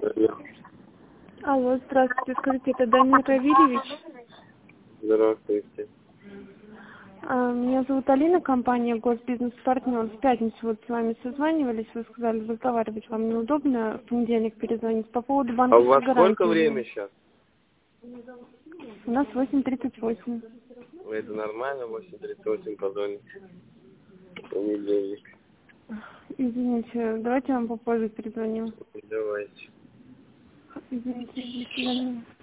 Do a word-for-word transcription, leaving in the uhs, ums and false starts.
Алло, здравствуйте. Скажите, это Дамир Равильевич? Здравствуйте. А, Меня зовут Алина, компания Госбизнес-партнер. В пятницу вот с вами созванивались, вы сказали, разговаривать вам неудобно, в понедельник перезвонить по поводу А у банковской вас гарантии. сколько время сейчас? У нас восемь тридцать восемь. Это нормально, восемь тридцать восемь позвонить. Понедельник. Извините, давайте я вам попозже перезвоню. Давайте. Извините, до свидания.